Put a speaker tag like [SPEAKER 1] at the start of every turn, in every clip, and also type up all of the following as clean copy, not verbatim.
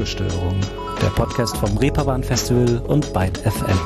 [SPEAKER 1] Ruhestörung, der Podcast vom Reeperbahn Festival und Byte FM.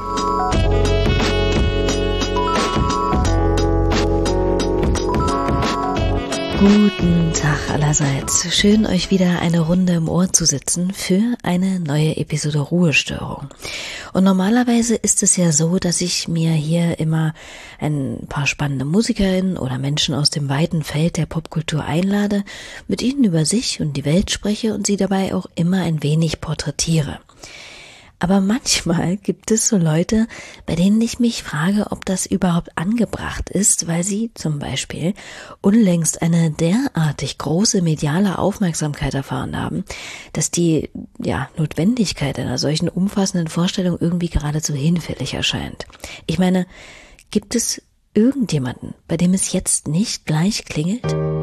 [SPEAKER 2] Guten Tag allerseits. Schön, euch wieder eine Runde im Ohr zu sitzen für eine neue Episode Ruhestörung. Und normalerweise ist es ja so, dass ich mir hier immer ein paar spannende Musikerinnen oder Menschen aus dem weiten Feld der Popkultur einlade, mit ihnen über sich und die Welt spreche und sie dabei auch immer ein wenig porträtiere. Aber manchmal gibt es so Leute, bei denen ich mich frage, ob das überhaupt angebracht ist, weil sie zum Beispiel unlängst eine derartig große mediale Aufmerksamkeit erfahren haben, dass die Notwendigkeit einer solchen umfassenden Vorstellung irgendwie geradezu hinfällig erscheint. Ich meine, gibt es irgendjemanden, bei dem es jetzt nicht gleich klingelt?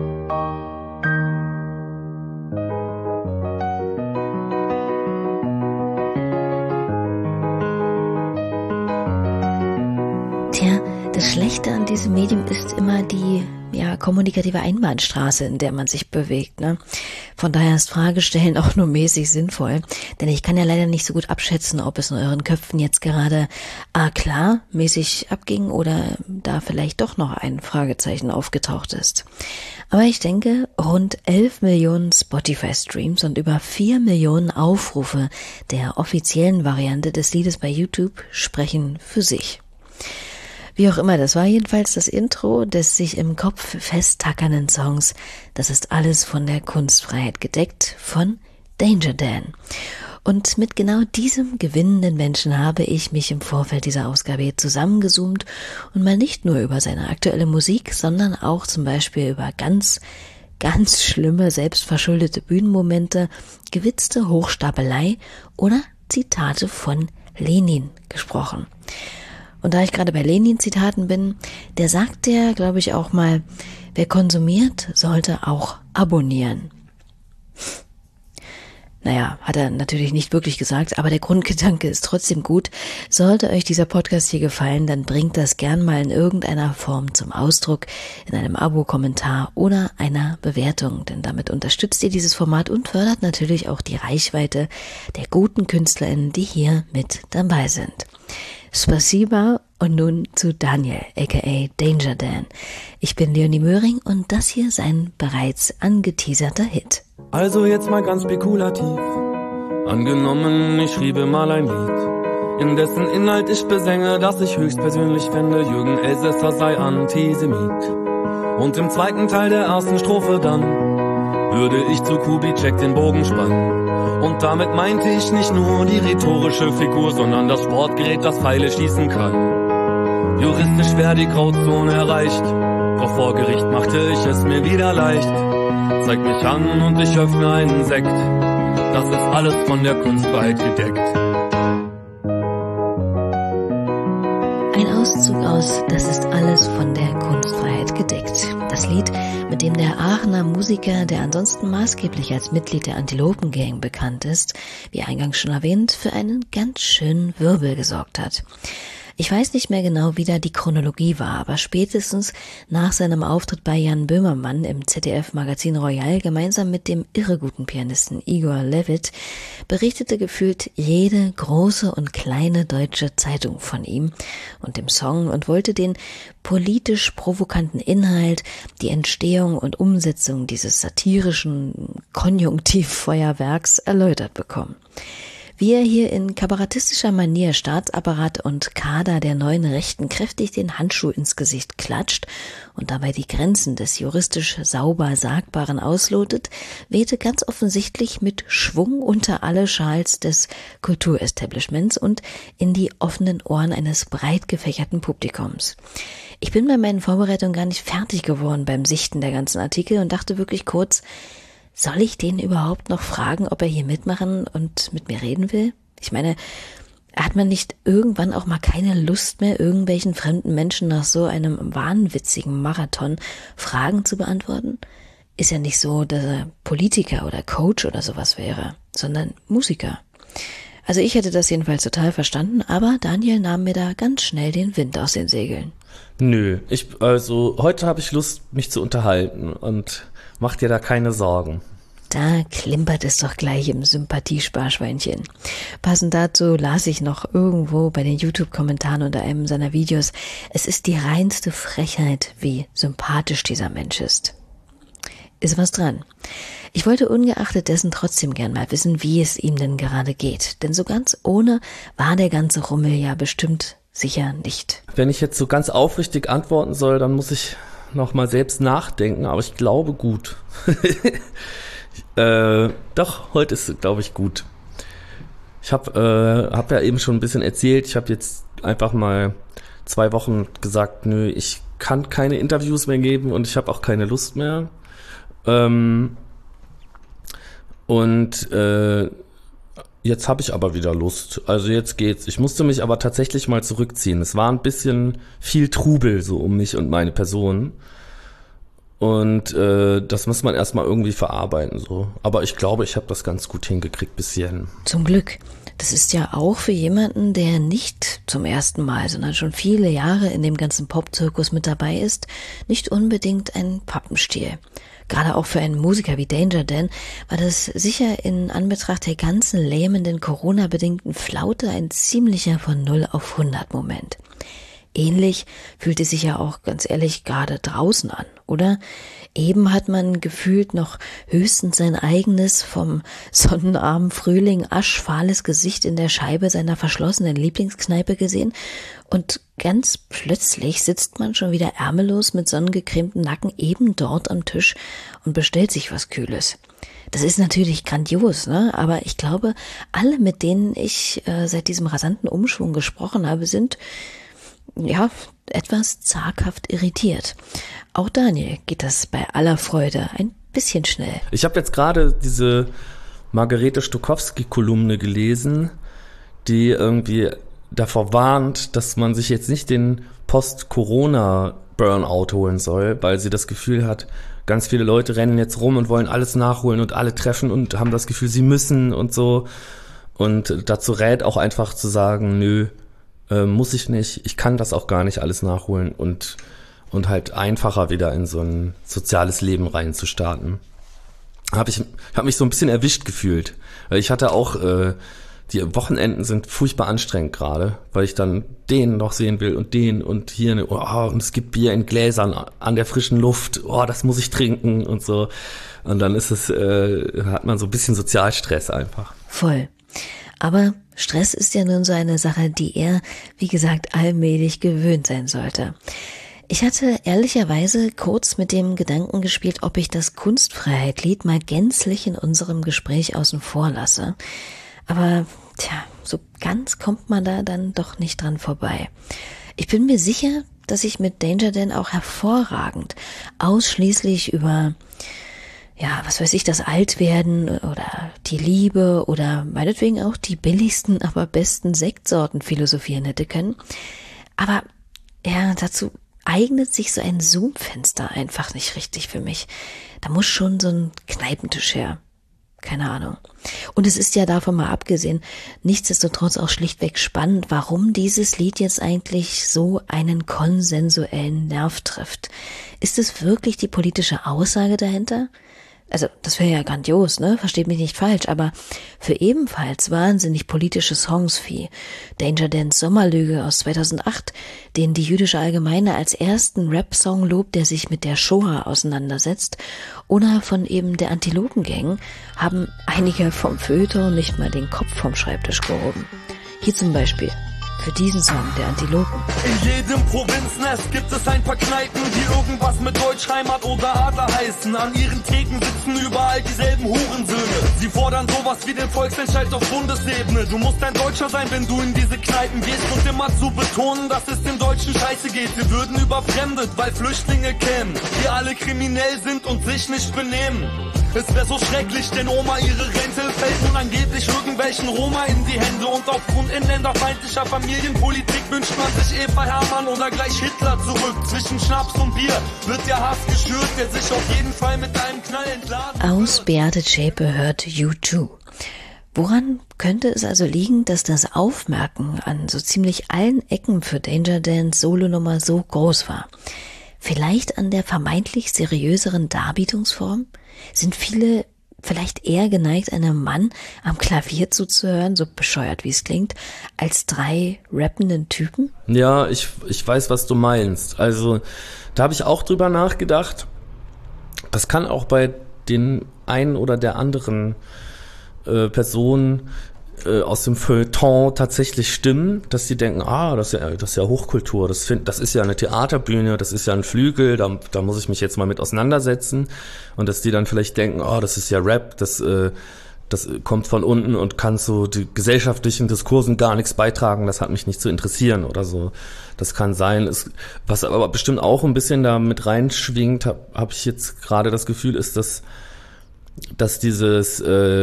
[SPEAKER 2] Das Schlechte an diesem Medium ist immer die kommunikative Einbahnstraße, in der man sich bewegt, ne? Von daher ist Fragestellen auch nur mäßig sinnvoll, denn ich kann ja leider nicht so gut abschätzen, ob es in euren Köpfen jetzt gerade klar mäßig abging oder da vielleicht doch noch ein Fragezeichen aufgetaucht ist. Aber ich denke, rund 11 Millionen Spotify-Streams und über 4 Millionen Aufrufe der offiziellen Variante des Liedes bei YouTube sprechen für sich. Wie auch immer, das war jedenfalls das Intro des sich im Kopf festtackernden Songs Das ist alles von der Kunstfreiheit gedeckt von Danger Dan. Und mit genau diesem gewinnenden Menschen habe ich mich im Vorfeld dieser Ausgabe hier zusammengezoomt und mal nicht nur über seine aktuelle Musik, sondern auch zum Beispiel über ganz schlimme, selbstverschuldete Bühnenmomente, gewitzte Hochstapelei oder Zitate von Lenin gesprochen. Und da ich gerade bei Lenin-Zitaten bin, der sagt ja, glaube ich, auch mal, wer konsumiert, sollte auch abonnieren. Naja, hat er natürlich nicht wirklich gesagt, aber der Grundgedanke ist trotzdem gut. Sollte euch dieser Podcast hier gefallen, dann bringt das gern mal in irgendeiner Form zum Ausdruck, in einem Abo-Kommentar oder einer Bewertung, denn damit unterstützt ihr dieses Format und fördert natürlich auch die Reichweite der guten KünstlerInnen, die hier mit dabei sind. Spasiba und nun zu Daniel, aka Danger Dan. Ich bin Leonie Möhring und das hier sein bereits angeteaserter Hit.
[SPEAKER 3] Also jetzt mal ganz spekulativ. Angenommen, ich schriebe mal ein Lied, in dessen Inhalt ich besänge, dass ich höchstpersönlich fände, Jürgen Elsässer sei Antisemit. Und im zweiten Teil der ersten Strophe dann würde ich zu Kubitschek den Bogen spannen. Und damit meinte ich nicht nur die rhetorische Figur, sondern das Sportgerät, das Pfeile schießen kann. Juristisch wäre die Grauzone erreicht, doch vor Gericht machte ich es mir wieder leicht. Zeig mich an und ich öffne einen Sekt, das ist alles von der Kunstfreiheit gedeckt.
[SPEAKER 2] Ein Auszug aus Das ist alles von der Kunstfreiheit gedeckt. Das Lied, mit dem der Aachener Musiker, der ansonsten maßgeblich als Mitglied der Antilopen-Gang bekannt ist, wie eingangs schon erwähnt, für einen ganz schönen Wirbel gesorgt hat. Ich weiß nicht mehr genau, wie da die Chronologie war, aber spätestens nach seinem Auftritt bei Jan Böhmermann im ZDF-Magazin Royal gemeinsam mit dem irre guten Pianisten Igor Levit berichtete gefühlt jede große und kleine deutsche Zeitung von ihm und dem Song und wollte den politisch provokanten Inhalt, die Entstehung und Umsetzung dieses satirischen Konjunktivfeuerwerks erläutert bekommen. Wie er hier in kabarettistischer Manier Staatsapparat und Kader der neuen Rechten kräftig den Handschuh ins Gesicht klatscht und dabei die Grenzen des juristisch sauber Sagbaren auslotet, wehte ganz offensichtlich mit Schwung unter alle Schals des Kulturestablishments und in die offenen Ohren eines breit gefächerten Publikums. Ich bin bei meinen Vorbereitungen gar nicht fertig geworden beim Sichten der ganzen Artikel und dachte wirklich kurz, soll ich den überhaupt noch fragen, ob er hier mitmachen und mit mir reden will? Ich meine, hat man nicht irgendwann auch mal keine Lust mehr, irgendwelchen fremden Menschen nach so einem wahnwitzigen Marathon Fragen zu beantworten? Ist ja nicht so, dass er Politiker oder Coach oder sowas wäre, sondern Musiker. Also ich hätte das jedenfalls total verstanden, aber Daniel nahm mir da ganz schnell den Wind aus den Segeln.
[SPEAKER 4] Nö, heute habe ich Lust, mich zu unterhalten und mach dir da keine Sorgen.
[SPEAKER 2] Da klimpert es doch gleich im Sympathiesparschweinchen. Passend dazu las ich noch irgendwo bei den YouTube-Kommentaren unter einem seiner Videos, es ist die reinste Frechheit, wie sympathisch dieser Mensch ist. Ist was dran. Ich wollte ungeachtet dessen trotzdem gern mal wissen, wie es ihm denn gerade geht. Denn so ganz ohne war der ganze Rummel ja bestimmt sicher nicht.
[SPEAKER 3] Wenn ich jetzt so ganz aufrichtig antworten soll, dann muss ich noch mal selbst nachdenken, aber ich glaube gut. Doch, heute ist es, glaube ich, gut. Ich hab ja eben schon ein bisschen erzählt, ich habe jetzt einfach mal 2 Wochen gesagt, nö, ich kann keine Interviews mehr geben und ich habe auch keine Lust mehr. Jetzt habe ich aber wieder Lust. Also jetzt geht's. Ich musste mich aber tatsächlich mal zurückziehen. Es war ein bisschen viel Trubel so um mich und meine Person. Und das muss man erstmal irgendwie verarbeiten. So. Aber ich glaube, ich habe das ganz gut hingekriegt bis hierhin.
[SPEAKER 2] Zum Glück. Das ist ja auch für jemanden, der nicht zum ersten Mal, sondern schon viele Jahre in dem ganzen Popzirkus mit dabei ist, nicht unbedingt ein Pappenstiel. Gerade auch für einen Musiker wie Danger Dan war das sicher in Anbetracht der ganzen lähmenden Corona-bedingten Flaute ein ziemlicher von 0 auf 100 Moment. Ähnlich fühlt es sich ja auch ganz ehrlich gerade draußen an, oder? Eben hat man gefühlt noch höchstens sein eigenes vom sonnenarmen Frühling aschfahles Gesicht in der Scheibe seiner verschlossenen Lieblingskneipe gesehen und ganz plötzlich sitzt man schon wieder ärmellos mit sonnengecremtem Nacken eben dort am Tisch und bestellt sich was Kühles. Das ist natürlich grandios, ne? Aber ich glaube, alle, mit denen ich seit diesem rasanten Umschwung gesprochen habe, sind etwas zaghaft irritiert. Auch Daniel geht das bei aller Freude ein bisschen schnell.
[SPEAKER 3] Ich habe jetzt gerade diese Margarete Stokowski-Kolumne gelesen, die irgendwie davor warnt, dass man sich jetzt nicht den Post-Corona-Burnout holen soll, weil sie das Gefühl hat, ganz viele Leute rennen jetzt rum und wollen alles nachholen und alle treffen und haben das Gefühl, sie müssen und so. Und dazu rät auch einfach zu sagen, nö, muss ich nicht, ich kann das auch gar nicht alles nachholen und halt einfacher wieder in so ein soziales Leben reinzustarten. Hab mich so ein bisschen erwischt gefühlt, weil ich hatte auch, die Wochenenden sind furchtbar anstrengend gerade, weil ich dann den noch sehen will und den und hier, und es gibt Bier in Gläsern an der frischen Luft, das muss ich trinken und so. Und dann hat man so ein bisschen Sozialstress einfach.
[SPEAKER 2] Voll. Aber Stress ist ja nun so eine Sache, die er, wie gesagt, allmählich gewöhnt sein sollte. Ich hatte ehrlicherweise kurz mit dem Gedanken gespielt, ob ich das Kunstfreiheit-Lied mal gänzlich in unserem Gespräch außen vor lasse. Aber so ganz kommt man da dann doch nicht dran vorbei. Ich bin mir sicher, dass ich mit Danger Dan auch hervorragend ausschließlich über das Altwerden oder die Liebe oder meinetwegen auch die billigsten, aber besten Sektsorten philosophieren hätte können. Aber dazu eignet sich so ein Zoom-Fenster einfach nicht richtig für mich. Da muss schon so ein Kneipentisch her. Keine Ahnung. Und es ist ja davon mal abgesehen, nichtsdestotrotz auch schlichtweg spannend, warum dieses Lied jetzt eigentlich so einen konsensuellen Nerv trifft. Ist es wirklich die politische Aussage dahinter? Also, das wäre ja grandios, ne? Versteht mich nicht falsch, aber für ebenfalls wahnsinnig politische Songs wie Danger Dans Sommerlüge aus 2008, den die Jüdische Allgemeine als ersten Rap-Song lobt, der sich mit der Shoah auseinandersetzt, oder von eben der Antilopen-Gang, haben einige vom Feuilleton nicht mal den Kopf vom Schreibtisch gehoben. Hier zum Beispiel für diesen Song der Antilopen.
[SPEAKER 4] In jedem Provinznest gibt es ein paar Kneipen, die irgendwas mit Deutschheimat oder Adler heißen. An ihren Theken sitzen überall dieselben Hurensöhne. Sie fordern sowas wie den Volksentscheid auf Bundesebene. Du musst ein Deutscher sein, wenn du in diese Kneipen gehst, und immer zu betonen, dass es den Deutschen scheiße geht. Wir würden überfremdet, weil Flüchtlinge kämen, die alle kriminell sind und sich nicht benehmen. Es wäre so schrecklich, denn Oma ihre Rente fällt nun angeblich irgendwelchen Roma in die Hände. Und aufgrund inländerfeindlicher Familienpolitik wünscht man sich Eva Hermann oder gleich Hitler zurück. Zwischen Schnaps und Bier wird der Hass geschürt, der sich auf jeden Fall mit einem Knall entladen.
[SPEAKER 2] Aus Beate Zschäpe hört U2. Woran könnte es also liegen, dass das Aufmerken an so ziemlich allen Ecken für Danger Dans Solonummer so groß war? Vielleicht an der vermeintlich seriöseren Darbietungsform? Sind viele vielleicht eher geneigt, einem Mann am Klavier zuzuhören, so bescheuert wie es klingt, als 3 rappenden Typen?
[SPEAKER 3] Ja, ich weiß, was du meinst. Also da habe ich auch drüber nachgedacht. Das kann auch bei den einen oder der anderen Person aus dem Feuilleton tatsächlich stimmen, dass sie denken, das ist ja Hochkultur, das ist ja eine Theaterbühne, das ist ja ein Flügel, da muss ich mich jetzt mal mit auseinandersetzen, und dass die dann vielleicht denken, das ist ja Rap, das kommt von unten und kann zu die gesellschaftlichen Diskursen gar nichts beitragen, das hat mich nicht zu interessieren oder so. Das kann sein. Was aber bestimmt auch ein bisschen da mit reinschwingt, hab ich jetzt gerade das Gefühl, ist, dass dieses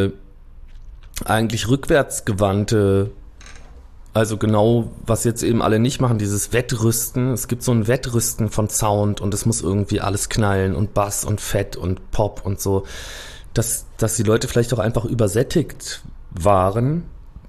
[SPEAKER 3] eigentlich rückwärtsgewandte, also genau, was jetzt eben alle nicht machen, dieses Wettrüsten. Es gibt so ein Wettrüsten von Sound und es muss irgendwie alles knallen und Bass und Fett und Pop und so, dass die Leute vielleicht auch einfach übersättigt waren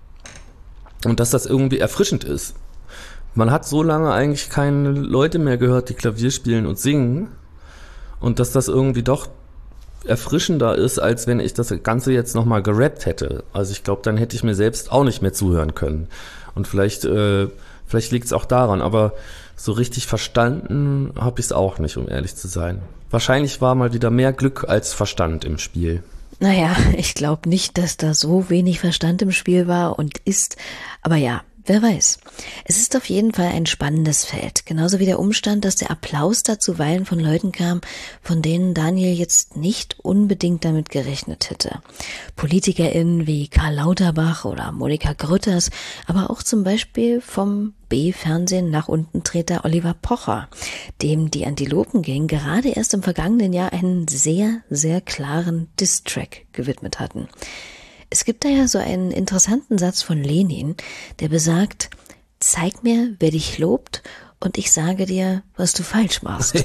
[SPEAKER 3] und dass das irgendwie erfrischend ist. Man hat so lange eigentlich keine Leute mehr gehört, die Klavier spielen und singen, und dass das irgendwie doch erfrischender ist, als wenn ich das Ganze jetzt nochmal gerappt hätte. Also ich glaube, dann hätte ich mir selbst auch nicht mehr zuhören können. Und vielleicht liegt es auch daran, aber so richtig verstanden habe ich es auch nicht, um ehrlich zu sein. Wahrscheinlich war mal wieder mehr Glück als Verstand im Spiel.
[SPEAKER 2] Naja, ich glaube nicht, dass da so wenig Verstand im Spiel war und ist, aber ja, wer weiß. Es ist auf jeden Fall ein spannendes Feld. Genauso wie der Umstand, dass der Applaus da zuweilen von Leuten kam, von denen Daniel jetzt nicht unbedingt damit gerechnet hätte. PolitikerInnen wie Karl Lauterbach oder Monika Grütters, aber auch zum Beispiel vom B-Fernsehen nach unten Treter Oliver Pocher, dem die Antilopen-Gang gerade erst im vergangenen Jahr einen sehr, sehr klaren Diss-Track gewidmet hatten. Es gibt da ja so einen interessanten Satz von Lenin, der besagt: Zeig mir, wer dich lobt, und ich sage dir, was du falsch machst.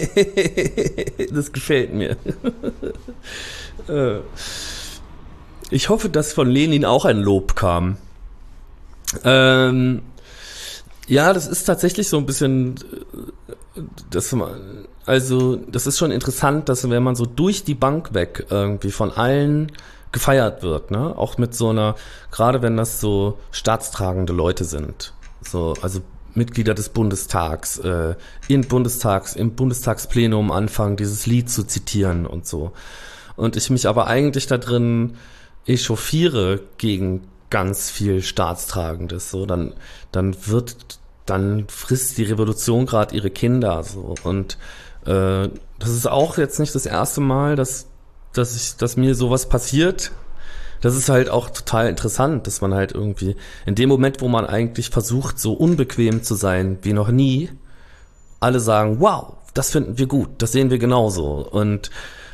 [SPEAKER 3] Das gefällt mir. Ich hoffe, dass von Lenin auch ein Lob kam. Ja, das ist tatsächlich so ein bisschen, das ist schon interessant, dass wenn man so durch die Bank weg irgendwie von allen gefeiert wird, ne? Auch mit so einer, gerade wenn das so staatstragende Leute sind, so, also Mitglieder des Bundestags, im Bundestagsplenum anfangen, dieses Lied zu zitieren und so. Und ich mich aber eigentlich da drin echauffiere gegen ganz viel Staatstragendes, so, dann frisst die Revolution gerade ihre Kinder, so. Und das ist auch jetzt nicht das erste Mal, dass mir sowas passiert. Das ist halt auch total interessant, dass man halt irgendwie in dem Moment, wo man eigentlich versucht, so unbequem zu sein wie noch nie, alle sagen, wow, das finden wir gut, das sehen wir genauso. Und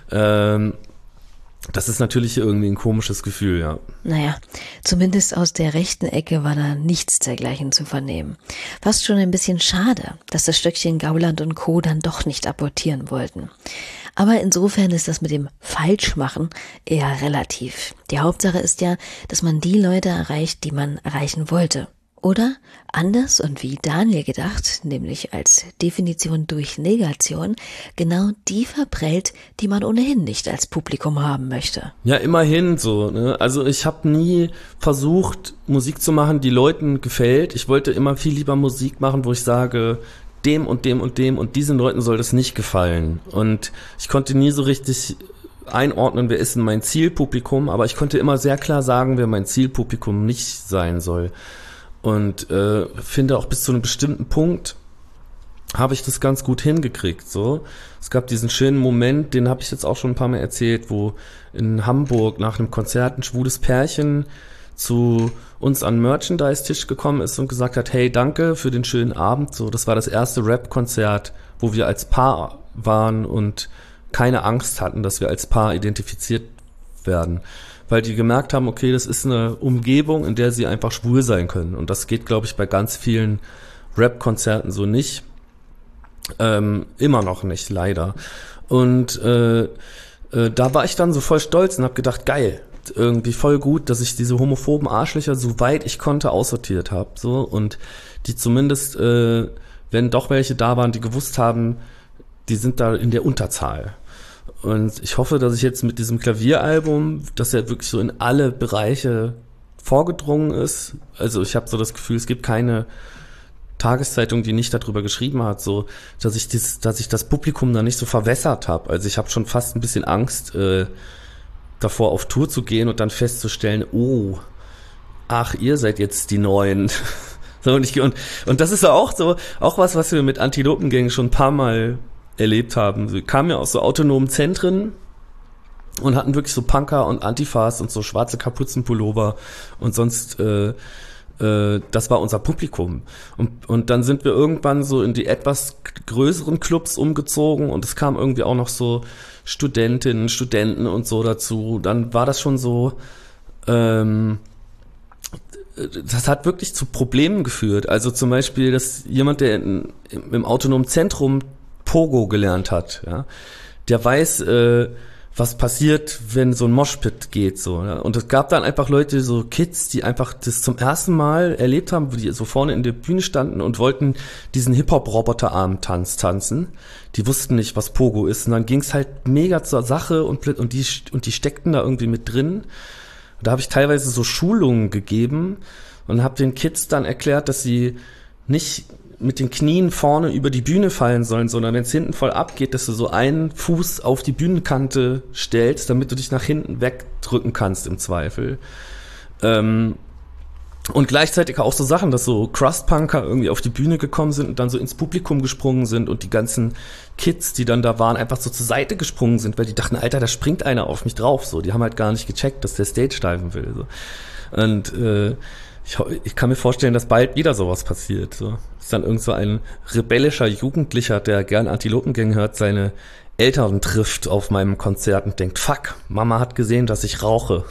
[SPEAKER 3] das ist natürlich irgendwie ein komisches Gefühl, ja.
[SPEAKER 2] Naja, zumindest aus der rechten Ecke war da nichts dergleichen zu vernehmen. Fast schon ein bisschen schade, dass das Stöckchen Gauland und Co. dann doch nicht apportieren wollten. Aber insofern ist das mit dem Falschmachen eher relativ. Die Hauptsache ist ja, dass man die Leute erreicht, die man erreichen wollte. Oder anders und wie Daniel gedacht, nämlich als Definition durch Negation, genau die verprellt, die man ohnehin nicht als Publikum haben möchte.
[SPEAKER 3] Ja, immerhin so, ne? Also ich habe nie versucht, Musik zu machen, die Leuten gefällt. Ich wollte immer viel lieber Musik machen, wo ich sage, dem und dem und dem und diesen Leuten soll das nicht gefallen. Und ich konnte nie so richtig einordnen, wer ist denn mein Zielpublikum, aber ich konnte immer sehr klar sagen, wer mein Zielpublikum nicht sein soll. Und finde auch bis zu einem bestimmten Punkt habe ich das ganz gut hingekriegt. So, es gab diesen schönen Moment, den habe ich jetzt auch schon ein paar Mal erzählt, wo in Hamburg nach einem Konzert ein schwules Pärchen zu uns an den Merchandise-Tisch gekommen ist und gesagt hat, hey, danke für den schönen Abend. So, das war das erste Rap-Konzert, wo wir als Paar waren und keine Angst hatten, dass wir als Paar identifiziert werden. Weil die gemerkt haben, okay, das ist eine Umgebung, in der sie einfach schwul sein können. Und das geht, glaube ich, bei ganz vielen Rap-Konzerten so nicht. Immer noch nicht, leider. Und da war ich dann so voll stolz und habe gedacht, geil, irgendwie voll gut, dass ich diese homophoben Arschlöcher, soweit ich konnte, aussortiert habe. So, und die zumindest, wenn doch welche da waren, die gewusst haben, die sind da in der Unterzahl. Und ich hoffe, dass ich jetzt mit diesem Klavieralbum, dass er wirklich so in alle Bereiche vorgedrungen ist. Also ich habe so das Gefühl, es gibt keine Tageszeitung, die nicht darüber geschrieben hat, so, dass ich das Publikum da nicht so verwässert habe. Also ich habe schon fast ein bisschen Angst, davor auf Tour zu gehen und dann festzustellen, ach, ihr seid jetzt die Neuen. So, und das ist ja auch so, auch was wir mit Antilopengang schon ein paar Mal erlebt haben. Wir kamen ja aus so autonomen Zentren und hatten wirklich so Punker und Antifas und so schwarze Kapuzenpullover und sonst, das war unser Publikum. Und dann sind wir irgendwann so in die etwas größeren Clubs umgezogen und es kamen irgendwie auch noch so Studentinnen, Studenten und so dazu. Dann war das schon so, das hat wirklich zu Problemen geführt. Also zum Beispiel, dass jemand, der im autonomen Zentrum Pogo gelernt hat, ja, der weiß, was passiert, wenn so ein Moshpit geht, so, ja. Und es gab dann einfach Leute, so Kids, die einfach das zum ersten Mal erlebt haben, wo die so vorne in der Bühne standen und wollten diesen Hip-Hop-Roboter-Arm-Tanz tanzen. Die wussten nicht, was Pogo ist. Und dann ging's halt mega zur Sache und die steckten da irgendwie mit drin. Und da habe ich teilweise so Schulungen gegeben und habe den Kids dann erklärt, dass sie nicht mit den Knien vorne über die Bühne fallen sollen, sondern wenn es hinten voll abgeht, dass du so einen Fuß auf die Bühnenkante stellst, damit du dich nach hinten wegdrücken kannst im Zweifel. Und gleichzeitig auch so Sachen, dass so Crust-Punker irgendwie auf die Bühne gekommen sind und dann so ins Publikum gesprungen sind und die ganzen Kids, die dann da waren, einfach so zur Seite gesprungen sind, weil die dachten, Alter, da springt einer auf mich drauf. So, die haben halt gar nicht gecheckt, dass der Stage diven will. So. Und ich kann mir vorstellen, dass bald wieder sowas passiert. So. Ist dann irgend so ein rebellischer Jugendlicher, der gern Antilopengang hört, seine Eltern trifft auf meinem Konzert und denkt, fuck, Mama hat gesehen, dass ich rauche.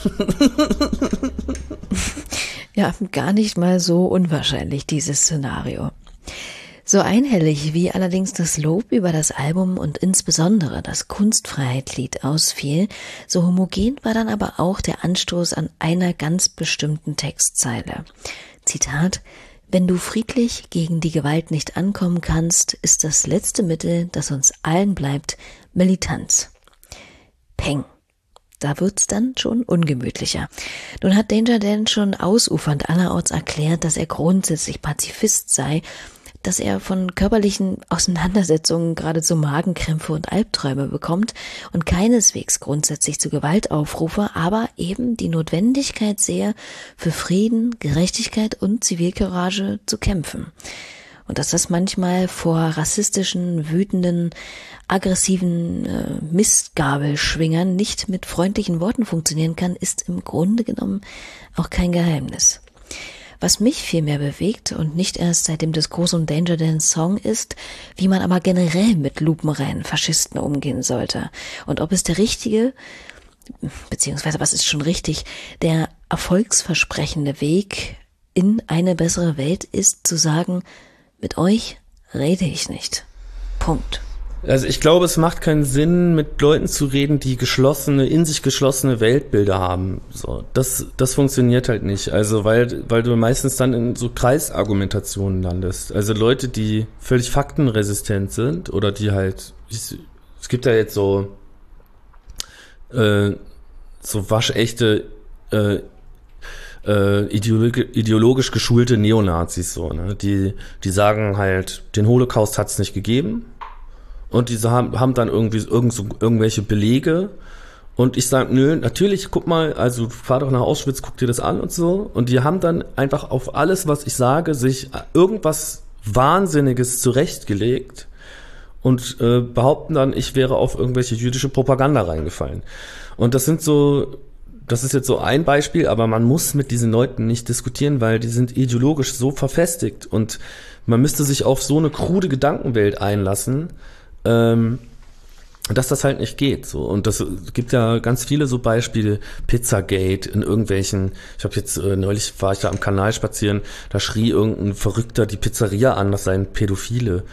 [SPEAKER 2] Ja, gar nicht mal so unwahrscheinlich, dieses Szenario. So einhellig wie allerdings das Lob über das Album und insbesondere das Kunstfreiheit-Lied ausfiel, so homogen war dann aber auch der Anstoß an einer ganz bestimmten Textzeile. Zitat: Wenn du friedlich gegen die Gewalt nicht ankommen kannst, ist das letzte Mittel, das uns allen bleibt, Militanz. Peng. Da wird's dann schon ungemütlicher. Nun hat Danger Dan schon ausufernd allerorts erklärt, dass er grundsätzlich Pazifist sei, dass er von körperlichen Auseinandersetzungen geradezu Magenkrämpfe und Albträume bekommt und keineswegs grundsätzlich zu Gewalt aufrufe, aber eben die Notwendigkeit sehe, für Frieden, Gerechtigkeit und Zivilcourage zu kämpfen. Und dass das manchmal vor rassistischen, wütenden, aggressiven Mistgabelschwingern nicht mit freundlichen Worten funktionieren kann, ist im Grunde genommen auch kein Geheimnis. Was mich vielmehr bewegt und nicht erst seit dem Diskurs um Danger Dan's Song ist, wie man aber generell mit lupenreinen Faschisten umgehen sollte und ob es der richtige, beziehungsweise was ist schon richtig, der erfolgsversprechende Weg in eine bessere Welt ist, zu sagen, mit euch rede ich nicht. Punkt.
[SPEAKER 3] Also ich glaube, es macht keinen Sinn, mit Leuten zu reden, die in sich geschlossene Weltbilder haben. So, das funktioniert halt nicht. Also weil du meistens dann in so Kreisargumentationen landest. Also Leute, die völlig faktenresistent sind oder die halt, es gibt ja jetzt so waschechte ideologisch geschulte Neonazis, so, ne? Die sagen halt, den Holocaust hat's nicht gegeben. Und diese haben dann irgendwie irgendwelche Belege. Und ich sage, nö, natürlich, guck mal, also fahr doch nach Auschwitz, guck dir das an und so. Und die haben dann einfach auf alles, was ich sage, sich irgendwas Wahnsinniges zurechtgelegt und behaupten dann, ich wäre auf irgendwelche jüdische Propaganda reingefallen. Und das ist jetzt so ein Beispiel, aber man muss mit diesen Leuten nicht diskutieren, weil die sind ideologisch so verfestigt und man müsste sich auf so eine krude Gedankenwelt einlassen, dass das halt nicht geht. So. Und das gibt ja ganz viele so Beispiele, Pizzagate in irgendwelchen, ich habe jetzt neulich war ich da am Kanal spazieren, da schrie irgendein Verrückter die Pizzeria an, das seien Pädophile.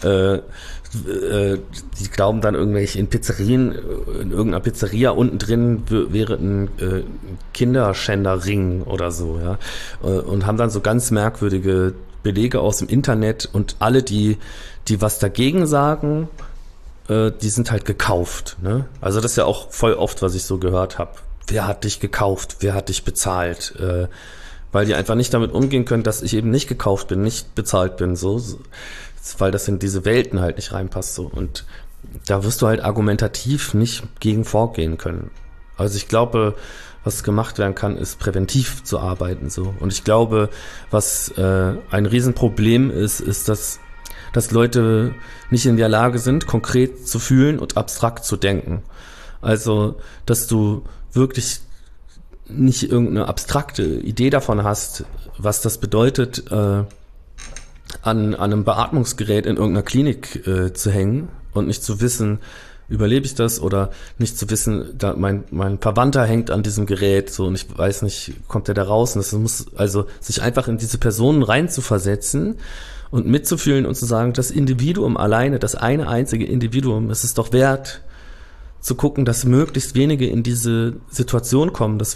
[SPEAKER 3] Die glauben dann irgendwelche in irgendeiner Pizzeria unten drin wäre ein Kinderschänderring oder so, ja. Und haben dann so ganz merkwürdige Belege aus dem Internet und alle, die was dagegen sagen,
[SPEAKER 5] die sind halt gekauft, ne? Also das ist ja auch voll oft, was ich so gehört habe. Wer hat dich gekauft? Wer hat dich bezahlt? Weil die einfach nicht damit umgehen können, dass ich eben nicht gekauft bin, nicht bezahlt bin, so, weil das in diese Welten halt nicht reinpasst, so. Und da wirst du halt argumentativ nicht gegen vorgehen können. Also ich glaube, was gemacht werden kann, ist präventiv zu arbeiten, so. Und ich glaube, was ein Riesenproblem ist, dass Leute nicht in der Lage sind, konkret zu fühlen und abstrakt zu denken. Also, dass du wirklich nicht irgendeine abstrakte Idee davon hast, was das bedeutet, an einem Beatmungsgerät in irgendeiner Klinik zu hängen und nicht zu wissen, überlebe ich das, oder nicht zu wissen, da mein Verwandter hängt an diesem Gerät, so, und ich weiß nicht, kommt der da raus? Und das muss, also sich einfach in diese Personen reinzuversetzen und mitzufühlen und zu sagen, das Individuum alleine, das eine einzige Individuum, es ist doch wert, zu gucken, dass möglichst wenige in diese Situation kommen, dass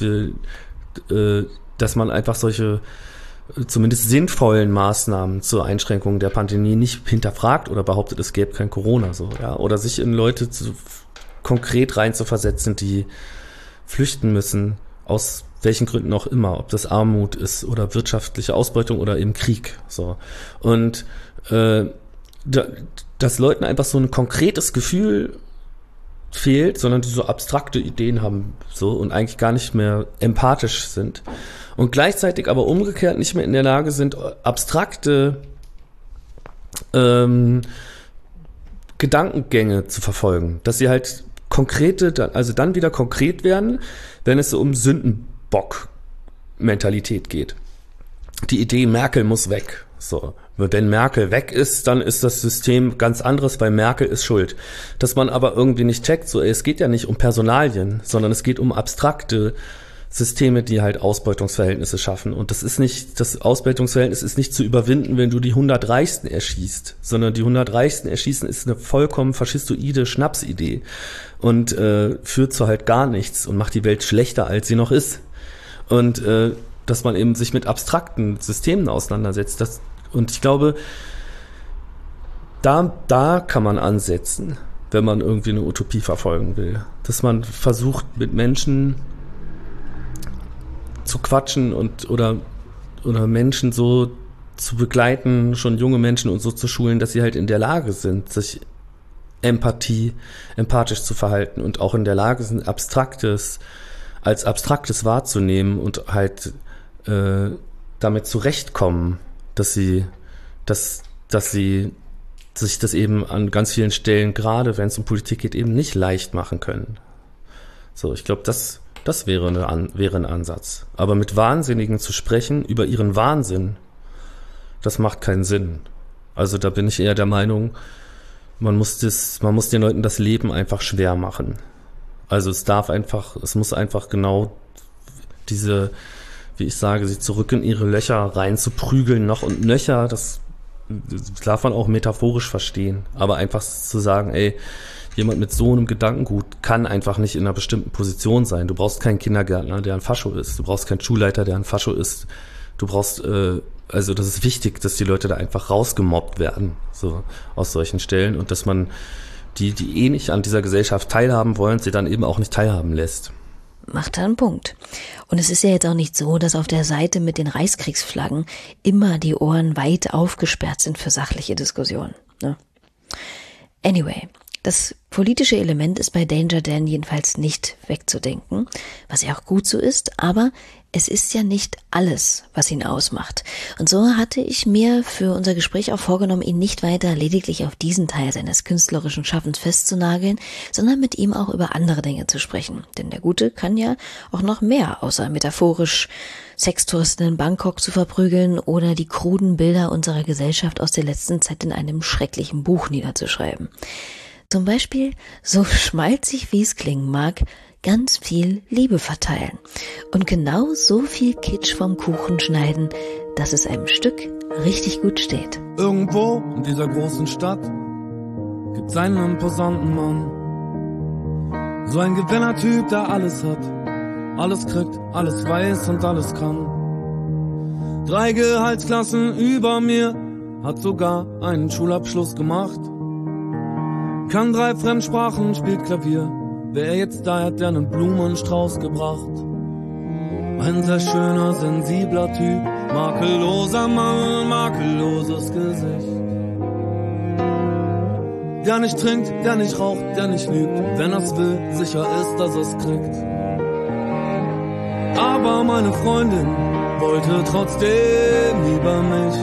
[SPEAKER 5] man einfach solche zumindest sinnvollen Maßnahmen zur Einschränkung der Pandemie nicht hinterfragt oder behauptet, es gäbe kein Corona, so, ja, oder sich in Leute konkret reinzuversetzen, die flüchten müssen, aus welchen Gründen auch immer, ob das Armut ist oder wirtschaftliche Ausbeutung oder eben Krieg, so. Und dass Leuten einfach so ein konkretes Gefühl fehlt, sondern die so abstrakte Ideen haben, so, und eigentlich gar nicht mehr empathisch sind und gleichzeitig aber umgekehrt nicht mehr in der Lage sind, abstrakte Gedankengänge zu verfolgen, dass sie halt also dann wieder konkret werden, wenn es so um Sündenbock-Mentalität geht. Die Idee, Merkel muss weg, so. Wenn Merkel weg ist, dann ist das System ganz anderes, weil Merkel ist schuld. Dass man aber irgendwie nicht checkt, so, es geht ja nicht um Personalien, sondern es geht um abstrakte Systeme, die halt Ausbeutungsverhältnisse schaffen. Und das Ausbeutungsverhältnis ist nicht zu überwinden, wenn du die 100 Reichsten erschießt, sondern die 100 Reichsten erschießen ist eine vollkommen faschistoide Schnapsidee und führt zu halt gar nichts und macht die Welt schlechter, als sie noch ist. Und dass man eben sich mit abstrakten Systemen auseinandersetzt, und ich glaube, da kann man ansetzen, wenn man irgendwie eine Utopie verfolgen will. Dass man versucht, mit Menschen zu quatschen oder Menschen so zu begleiten, schon junge Menschen und so zu schulen, dass sie halt in der Lage sind, sich empathisch zu verhalten und auch in der Lage sind, als Abstraktes wahrzunehmen und halt damit zurechtkommen, dass sie sich das eben an ganz vielen Stellen, gerade wenn es um Politik geht, eben nicht leicht machen können. So, ich glaube, das wäre ein Ansatz. Aber mit Wahnsinnigen zu sprechen über ihren Wahnsinn, das macht keinen Sinn. Also da bin ich eher der Meinung, man muss den Leuten das Leben einfach schwer machen. Also es muss einfach genau diese, wie ich sage, sie zurück in ihre Löcher rein zu prügeln, noch und nöcher, das darf man auch metaphorisch verstehen, aber einfach zu sagen, ey, jemand mit so einem Gedankengut kann einfach nicht in einer bestimmten Position sein. Du brauchst keinen Kindergärtner, der ein Fascho ist, du brauchst keinen Schulleiter, der ein Fascho ist, du brauchst, also das ist wichtig, dass die Leute da einfach rausgemobbt werden, so aus solchen Stellen, und dass man die eh nicht an dieser Gesellschaft teilhaben wollen, sie dann eben auch nicht teilhaben lässt.
[SPEAKER 2] Macht er einen Punkt. Und es ist ja jetzt auch nicht so, dass auf der Seite mit den Reichskriegsflaggen immer die Ohren weit aufgesperrt sind für sachliche Diskussionen, ne? Anyway, das politische Element ist bei Danger Dan jedenfalls nicht wegzudenken, was ja auch gut so ist, aber es ist ja nicht alles, was ihn ausmacht. Und so hatte ich mir für unser Gespräch auch vorgenommen, ihn nicht weiter lediglich auf diesen Teil seines künstlerischen Schaffens festzunageln, sondern mit ihm auch über andere Dinge zu sprechen. Denn der Gute kann ja auch noch mehr, außer metaphorisch Sextouristen in Bangkok zu verprügeln oder die kruden Bilder unserer Gesellschaft aus der letzten Zeit in einem schrecklichen Buch niederzuschreiben. Zum Beispiel, so schmalzig wie es klingen mag, ganz viel Liebe verteilen und genau so viel Kitsch vom Kuchen schneiden, dass es einem Stück richtig gut steht.
[SPEAKER 3] Irgendwo in dieser großen Stadt gibt's einen imposanten Mann. So ein Gewinnertyp, der alles hat, alles kriegt, alles weiß und alles kann. 3 Gehaltsklassen über mir, hat sogar einen Schulabschluss gemacht. Kann 3 Fremdsprachen, spielt Klavier. Wer jetzt da hat, der einen Blumenstrauß gebracht. Ein sehr schöner, sensibler Typ, makelloser Mann, makelloses Gesicht. Der nicht trinkt, der nicht raucht, der nicht lügt, wenn er's will, sicher ist, dass er's kriegt. Aber meine Freundin wollte trotzdem lieber mich.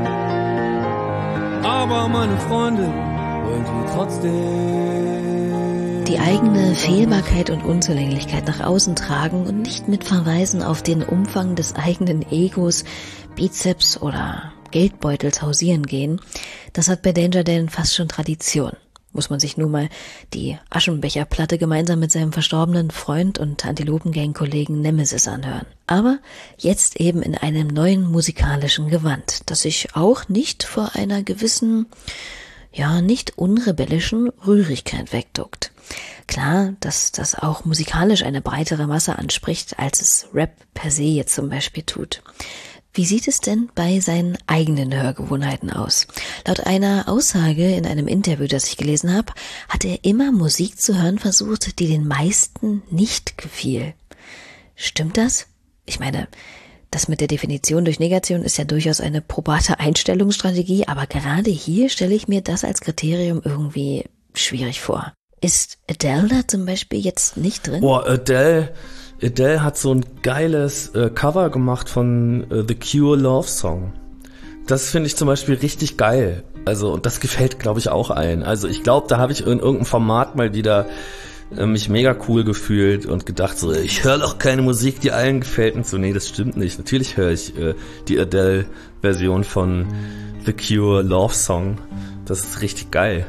[SPEAKER 3] Aber meine Freundin wollte trotzdem
[SPEAKER 2] die eigene Fehlbarkeit und Unzulänglichkeit nach außen tragen und nicht mit Verweisen auf den Umfang des eigenen Egos, Bizeps oder Geldbeutels hausieren gehen, das hat bei Danger Dan fast schon Tradition. Muss man sich nur mal die Aschenbecherplatte gemeinsam mit seinem verstorbenen Freund und Antilopengang-Kollegen Nemesis anhören. Aber jetzt eben in einem neuen musikalischen Gewand, das sich auch nicht vor einer gewissen, ja, nicht unrebellischen Rührigkeit wegduckt. Klar, dass das auch musikalisch eine breitere Masse anspricht, als es Rap per se jetzt zum Beispiel tut. Wie sieht es denn bei seinen eigenen Hörgewohnheiten aus? Laut einer Aussage in einem Interview, das ich gelesen habe, hat er immer Musik zu hören versucht, die den meisten nicht gefiel. Stimmt das? Ich meine, das mit der Definition durch Negation ist ja durchaus eine probate Einstellungsstrategie, aber gerade hier stelle ich mir das als Kriterium irgendwie schwierig vor. Ist Adele da zum Beispiel jetzt nicht drin?
[SPEAKER 5] Boah, Adele hat so ein geiles Cover gemacht von The Cure Love Song. Das finde ich zum Beispiel richtig geil. Also, und das gefällt, glaube ich, auch allen. Also, ich glaube, da habe ich in irgendeinem Format mal wieder mich mega cool gefühlt und gedacht so, ich höre doch keine Musik, die allen gefällt und so. Nee, das stimmt nicht. Natürlich höre ich die Adele-Version von The Cure Love Song. Das ist richtig geil.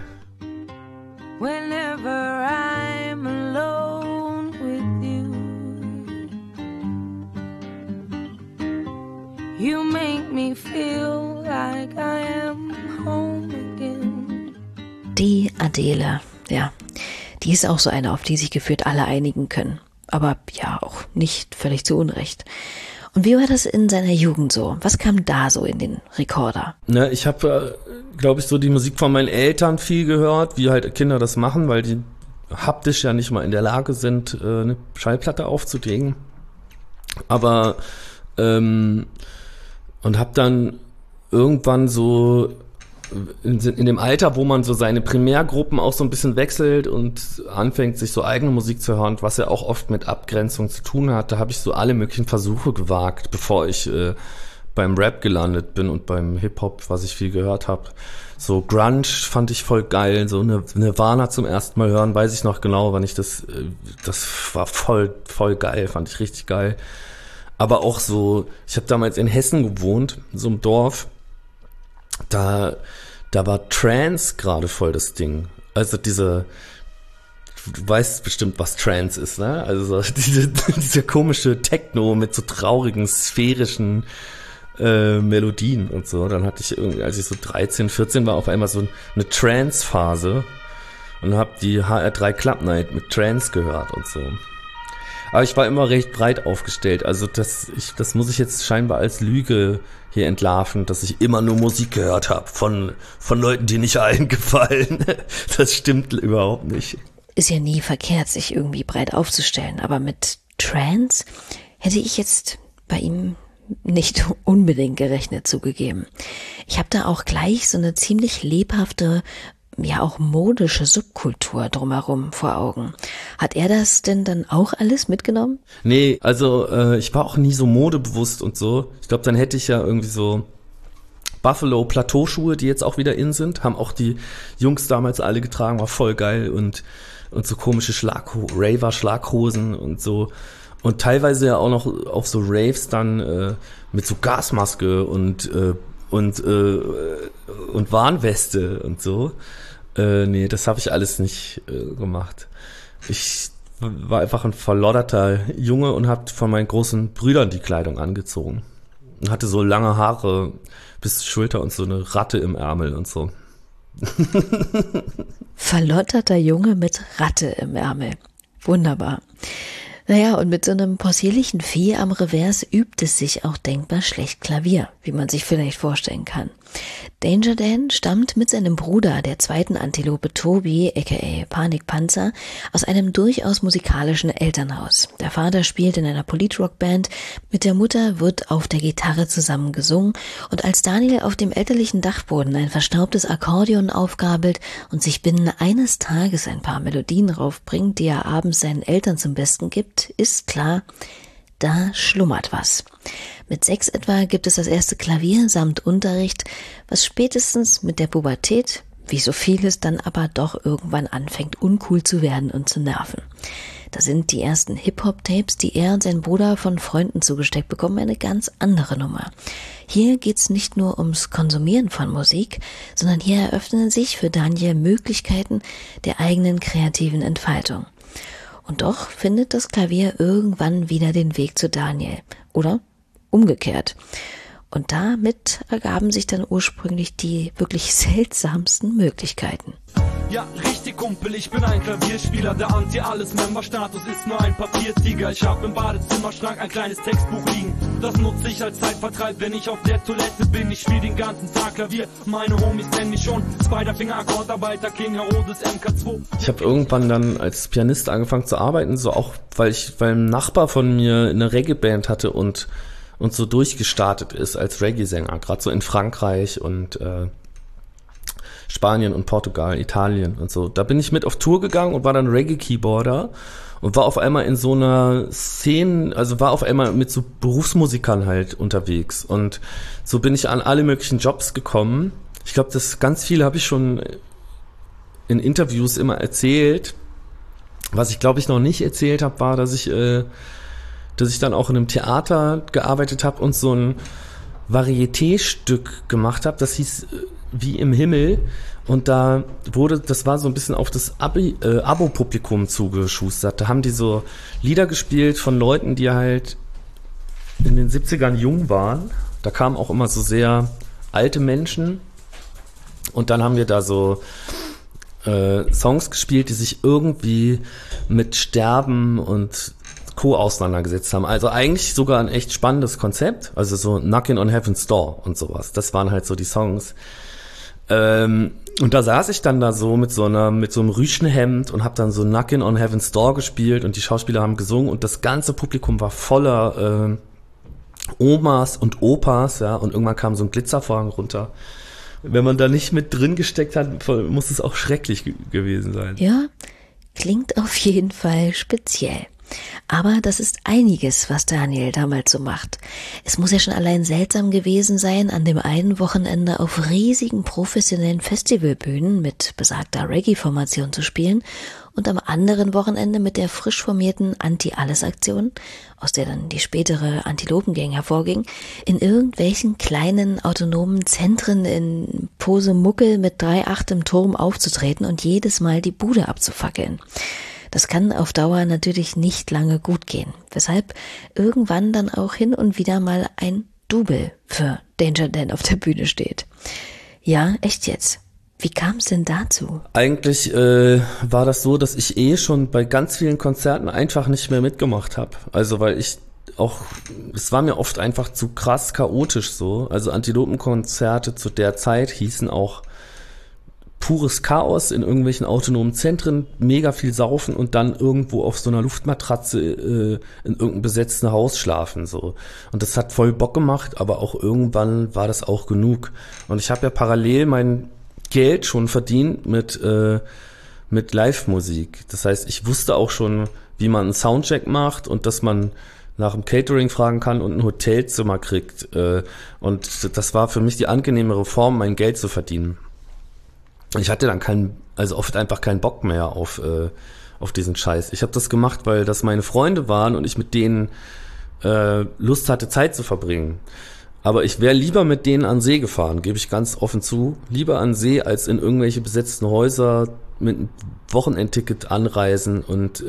[SPEAKER 6] Whenever I'm alone with you, you make me feel like I am home again.
[SPEAKER 2] Die Adele, ja. Die ist auch so eine, auf die sich gefühlt alle einigen können. Aber ja, auch nicht völlig zu Unrecht. Und wie war das in seiner Jugend so? Was kam da so in den Rekorder?
[SPEAKER 5] Ne, ich habe, glaube ich, so die Musik von meinen Eltern viel gehört, wie halt Kinder das machen, weil die haptisch ja nicht mal in der Lage sind, eine Schallplatte aufzulegen. Aber und habe dann irgendwann so in dem Alter, wo man so seine Primärgruppen auch so ein bisschen wechselt und anfängt, sich so eigene Musik zu hören, was ja auch oft mit Abgrenzung zu tun hat, da habe ich so alle möglichen Versuche gewagt, bevor ich beim Rap gelandet bin und beim Hip-Hop, was ich viel gehört habe. So Grunge fand ich voll geil, so eine Nirvana zum ersten Mal hören, weiß ich noch genau, wann ich das war voll geil, fand ich richtig geil. Aber auch so, ich habe damals in Hessen gewohnt, so im Dorf, da war Trance gerade voll das Ding. Also du weißt bestimmt, was Trance ist, ne? Also diese komische Techno mit so traurigen, sphärischen Melodien und so. Dann hatte ich irgendwie, als ich so 13, 14 war, auf einmal so eine Trance-Phase und habe die HR3 Club Night mit Trance gehört und so. Aber ich war immer recht breit aufgestellt. Also das muss ich jetzt scheinbar als Lüge hier entlarven, dass ich immer nur Musik gehört habe von Leuten, die nicht allen gefallen. Das stimmt überhaupt nicht.
[SPEAKER 2] Ist ja nie verkehrt, sich irgendwie breit aufzustellen. Aber mit Trance hätte ich jetzt bei ihm nicht unbedingt gerechnet, zugegeben. Ich habe da auch gleich so eine ziemlich lebhafte, ja auch modische Subkultur drumherum vor Augen. Hat er das denn dann auch alles mitgenommen?
[SPEAKER 5] Nee, also ich war auch nie so modebewusst und so. Ich glaube, dann hätte ich ja irgendwie so Buffalo Plateauschuhe, die jetzt auch wieder in sind, haben auch die Jungs damals alle getragen, war voll geil und so komische Raver-Schlaghosen und so. Und teilweise ja auch noch auf so Raves dann mit so Gasmaske und Warnweste und so. Nee, das habe ich alles nicht gemacht. Ich war einfach ein verlodderter Junge und habe von meinen großen Brüdern die Kleidung angezogen. Und hatte so lange Haare bis zur Schulter und so eine Ratte im Ärmel und so.
[SPEAKER 2] Verlotterter Junge mit Ratte im Ärmel. Wunderbar. Naja, und mit so einem possierlichen Vieh am Revers übt es sich auch denkbar schlecht Klavier, wie man sich vielleicht vorstellen kann. Danger Dan stammt mit seinem Bruder, der zweiten Antilope Tobi, aka Panikpanzer, aus einem durchaus musikalischen Elternhaus. Der Vater spielt in einer Politrock-Band, mit der Mutter wird auf der Gitarre zusammen gesungen und als Daniel auf dem elterlichen Dachboden ein verstaubtes Akkordeon aufgabelt und sich binnen eines Tages ein paar Melodien raufbringt, die er abends seinen Eltern zum Besten gibt, ist klar, da schlummert was. Mit 6 etwa gibt es das erste Klavier samt Unterricht, was spätestens mit der Pubertät, wie so vieles, dann aber doch irgendwann anfängt uncool zu werden und zu nerven. Da sind die ersten Hip-Hop-Tapes, die er und sein Bruder von Freunden zugesteckt bekommen, eine ganz andere Nummer. Hier geht's nicht nur ums Konsumieren von Musik, sondern hier eröffnen sich für Daniel Möglichkeiten der eigenen kreativen Entfaltung. Und doch findet das Klavier irgendwann wieder den Weg zu Daniel. Oder umgekehrt. Und damit ergaben sich dann ursprünglich die wirklich seltsamsten Möglichkeiten.
[SPEAKER 4] Ja, richtig Kumpel, ich bin ein Klavierspieler, der Anti-Alles-Member-Status ist nur ein Papiertiger. Ich hab im Badezimmerschrank ein kleines Textbuch liegen, das nutze ich als Zeitvertreib, wenn ich auf der Toilette bin. Ich spiel den ganzen Tag Klavier, meine Homies nennen mich schon Spiderfinger, Akkordarbeiter, King Herodes, MK2.
[SPEAKER 5] Ich habe irgendwann dann als Pianist angefangen zu arbeiten, so auch, weil ein Nachbar von mir eine Reggae-Band hatte und so durchgestartet ist als Reggae-Sänger, gerade so in Frankreich und Spanien und Portugal, Italien und so. Da bin ich mit auf Tour gegangen und war dann Reggae-Keyboarder und war auf einmal in so einer Szene, also war auf einmal mit so Berufsmusikern halt unterwegs und so bin ich an alle möglichen Jobs gekommen. Ich glaube, das ganz viel habe ich schon in Interviews immer erzählt. Was ich glaube ich noch nicht erzählt habe, war, dass ich dann auch in einem Theater gearbeitet habe und so ein Varieté-Stück gemacht habe. Das hieß Wie im Himmel. Und das war so ein bisschen auf das Abo-Publikum zugeschustert. Da haben die so Lieder gespielt von Leuten, die halt in den 70ern jung waren. Da kamen auch immer so sehr alte Menschen. Und dann haben wir da so Songs gespielt, die sich irgendwie mit Sterben und Co. auseinandergesetzt haben. Also eigentlich sogar ein echt spannendes Konzept. Also so Knockin' on Heaven's Door und sowas. Das waren halt so die Songs. Und da saß ich dann da so mit so einem Rüschenhemd und hab dann so Knockin' on Heaven's Door gespielt und die Schauspieler haben gesungen und das ganze Publikum war voller Omas und Opas, ja, und irgendwann kam so ein Glitzervorhang runter. Wenn man da nicht mit drin gesteckt hat, muss es auch schrecklich gewesen sein.
[SPEAKER 2] Ja, klingt auf jeden Fall speziell. Aber das ist einiges, was Daniel damals so macht. Es muss ja schon allein seltsam gewesen sein, an dem einen Wochenende auf riesigen professionellen Festivalbühnen mit besagter Reggae-Formation zu spielen und am anderen Wochenende mit der frisch formierten Anti-Alles-Aktion, aus der dann die spätere Antilopen-Gang hervorging, in irgendwelchen kleinen autonomen Zentren in Posemuckel mit 3/8 im Turm aufzutreten und jedes Mal die Bude abzufackeln. Das kann auf Dauer natürlich nicht lange gut gehen, weshalb irgendwann dann auch hin und wieder mal ein Double für Danger Dan auf der Bühne steht. Ja, echt jetzt. Wie kam es denn dazu?
[SPEAKER 5] Eigentlich war das so, dass ich schon bei ganz vielen Konzerten einfach nicht mehr mitgemacht habe. Also weil es war mir oft einfach zu krass chaotisch so. Also Antilopenkonzerte zu der Zeit hießen auch pures Chaos in irgendwelchen autonomen Zentren, mega viel saufen und dann irgendwo auf so einer Luftmatratze in irgendeinem besetzten Haus schlafen so. Und das hat voll Bock gemacht, aber auch irgendwann war das auch genug. Und ich habe ja parallel mein Geld schon verdient mit Live-Musik. Das heißt, ich wusste auch schon, wie man einen Soundcheck macht und dass man nach dem Catering fragen kann und ein Hotelzimmer kriegt. Und das war für mich die angenehmere Form, mein Geld zu verdienen. Ich hatte dann oft einfach keinen Bock mehr auf diesen Scheiß. Ich habe das gemacht, weil das meine Freunde waren und ich mit denen Lust hatte, Zeit zu verbringen. Aber ich wäre lieber mit denen an See gefahren, gebe ich ganz offen zu. Lieber an See, als in irgendwelche besetzten Häuser mit einem Wochenendticket anreisen und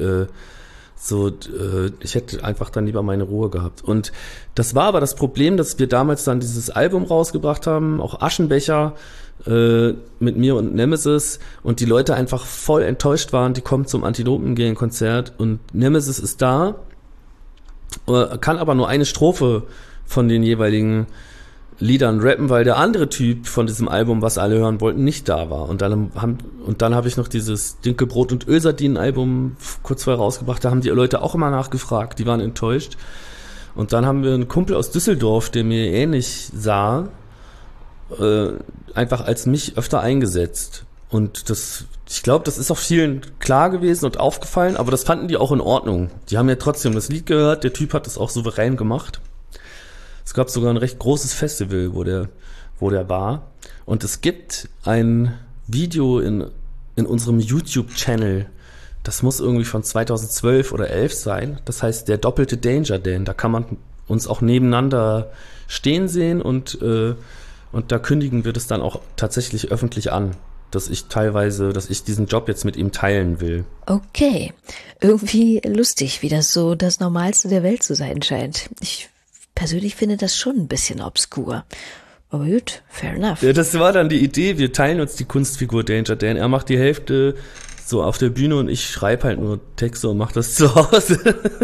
[SPEAKER 5] ich hätte einfach dann lieber meine Ruhe gehabt. Und das war aber das Problem, dass wir damals dann dieses Album rausgebracht haben, auch Aschenbecher, mit mir und Nemesis und die Leute einfach voll enttäuscht waren, die kommen zum Antilopen-Gang-Konzert und Nemesis ist da, kann aber nur eine Strophe von den jeweiligen Liedern rappen, weil der andere Typ von diesem Album, was alle hören wollten, nicht da war. Und dann habe ich noch dieses Dinkelbrot und Ölsardinen-Album kurz vorher rausgebracht. Da haben die Leute auch immer nachgefragt, die waren enttäuscht. Und dann haben wir einen Kumpel aus Düsseldorf, der mir ähnlich sah, einfach als mich öfter eingesetzt. Und ich glaube, das ist auch vielen klar gewesen und aufgefallen, aber das fanden die auch in Ordnung. Die haben ja trotzdem das Lied gehört, der Typ hat das auch souverän gemacht. Es gab sogar ein recht großes Festival, wo der war. Und es gibt ein Video in unserem YouTube-Channel, das muss irgendwie von 2012 oder 11 sein. Das heißt, der doppelte Danger Dan. Da kann man uns auch nebeneinander stehen sehen und da kündigen wir das dann auch tatsächlich öffentlich an, dass ich diesen Job jetzt mit ihm teilen will.
[SPEAKER 2] Okay, irgendwie lustig, wie das so das Normalste der Welt zu sein scheint. Ich persönlich finde das schon ein bisschen obskur. Aber gut, fair enough.
[SPEAKER 5] Ja, das war dann die Idee, wir teilen uns die Kunstfigur Danger Dan. Er macht die Hälfte so auf der Bühne und ich schreibe halt nur Texte und mache das zu Hause.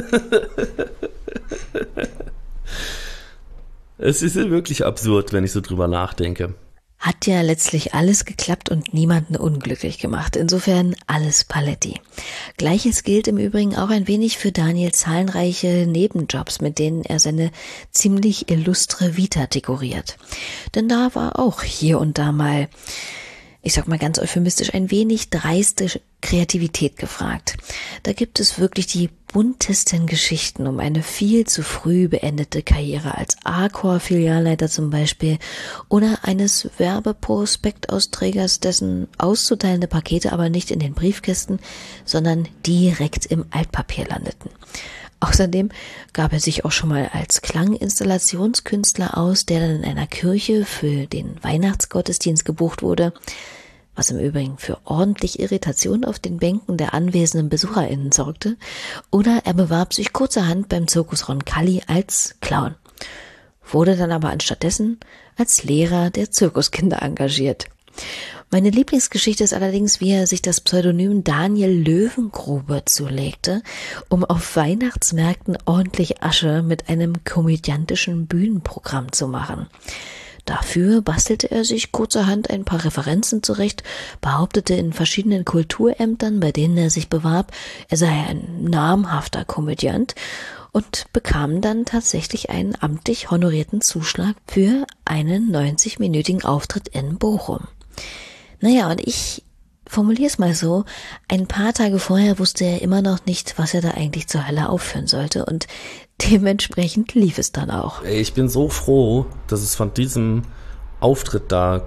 [SPEAKER 5] Es ist wirklich absurd, wenn ich so drüber nachdenke.
[SPEAKER 2] Hat ja letztlich alles geklappt und niemanden unglücklich gemacht. Insofern alles Paletti. Gleiches gilt im Übrigen auch ein wenig für Daniel zahlreiche Nebenjobs, mit denen er seine ziemlich illustre Vita dekoriert. Denn da war auch hier und da mal, ich sag mal ganz euphemistisch, ein wenig dreiste Kreativität gefragt. Da gibt es wirklich die buntesten Geschichten um eine viel zu früh beendete Karriere als Arcor-Filialleiter zum Beispiel oder eines Werbeprospektausträgers, dessen auszuteilende Pakete aber nicht in den Briefkästen, sondern direkt im Altpapier landeten. Außerdem gab er sich auch schon mal als Klanginstallationskünstler aus, der dann in einer Kirche für den Weihnachtsgottesdienst gebucht wurde, was im Übrigen für ordentlich Irritation auf den Bänken der anwesenden BesucherInnen sorgte, oder er bewarb sich kurzerhand beim Zirkus Roncalli als Clown, wurde dann aber anstattdessen als Lehrer der Zirkuskinder engagiert. Meine Lieblingsgeschichte ist allerdings, wie er sich das Pseudonym Daniel Löwengrube zulegte, um auf Weihnachtsmärkten ordentlich Asche mit einem komödiantischen Bühnenprogramm zu machen. Dafür bastelte er sich kurzerhand ein paar Referenzen zurecht, behauptete in verschiedenen Kulturämtern, bei denen er sich bewarb, er sei ein namhafter Komödiant und bekam dann tatsächlich einen amtlich honorierten Zuschlag für einen 90-minütigen Auftritt in Bochum. Naja, und ich formuliere es mal so, ein paar Tage vorher wusste er immer noch nicht, was er da eigentlich zur Hölle aufführen sollte und dementsprechend lief es dann auch.
[SPEAKER 5] Ich bin so froh, dass es von diesem Auftritt da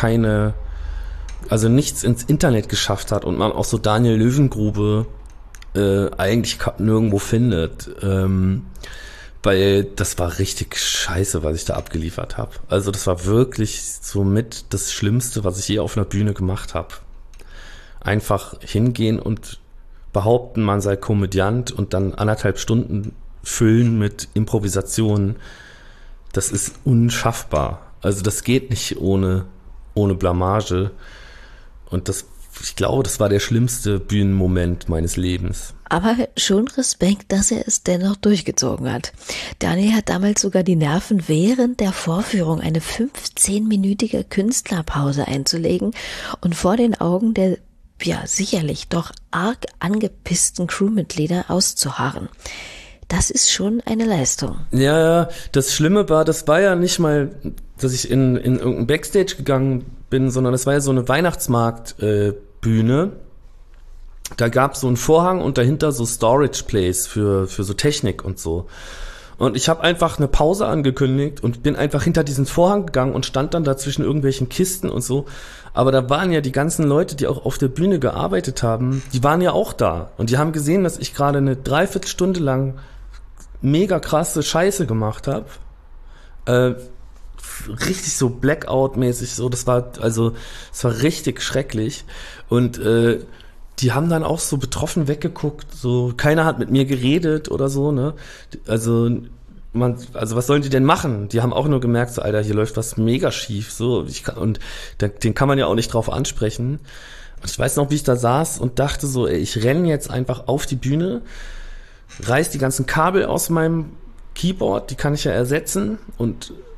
[SPEAKER 5] nichts ins Internet geschafft hat und man auch so Daniel Löwengrube eigentlich nirgendwo findet. Weil das war richtig scheiße, was ich da abgeliefert habe. Also das war wirklich somit das Schlimmste, was ich je auf einer Bühne gemacht habe. Einfach hingehen und behaupten, man sei Komödiant und dann 1,5 Stunden füllen mit Improvisationen. Das ist unschaffbar. Also das geht nicht ohne Blamage. Und ich glaube, das war der schlimmste Bühnenmoment meines Lebens.
[SPEAKER 2] Aber schon Respekt, dass er es dennoch durchgezogen hat. Daniel hat damals sogar die Nerven, während der Vorführung eine 15-minütige Künstlerpause einzulegen und vor den Augen der sicherlich doch arg angepissten Crewmitglieder auszuharren. Das ist schon eine Leistung.
[SPEAKER 5] Ja, das Schlimme war, das war ja nicht mal, dass ich in irgendein Backstage gegangen bin, sondern es war ja so eine Weihnachtsmarktbühne. Da gab es so einen Vorhang und dahinter so Storage Plays für so Technik und so. Und ich habe einfach eine Pause angekündigt und bin einfach hinter diesen Vorhang gegangen und stand dann da zwischen irgendwelchen Kisten und so. Aber da waren ja die ganzen Leute, die auch auf der Bühne gearbeitet haben, die waren ja auch da. Und die haben gesehen, dass ich gerade eine 3/4 Stunde lang mega krasse Scheiße gemacht habe. Richtig so Blackout-mäßig so. Das war richtig schrecklich. Und die haben dann auch so betroffen weggeguckt, so keiner hat mit mir geredet oder so, ne? Also was sollen die denn machen? Die haben auch nur gemerkt, so Alter, hier läuft was mega schief, so den kann man ja auch nicht drauf ansprechen. Und ich weiß noch, wie ich da saß und dachte so, ey, ich renne jetzt einfach auf die Bühne, reiß die ganzen Kabel aus meinem Keyboard, die kann ich ja ersetzen und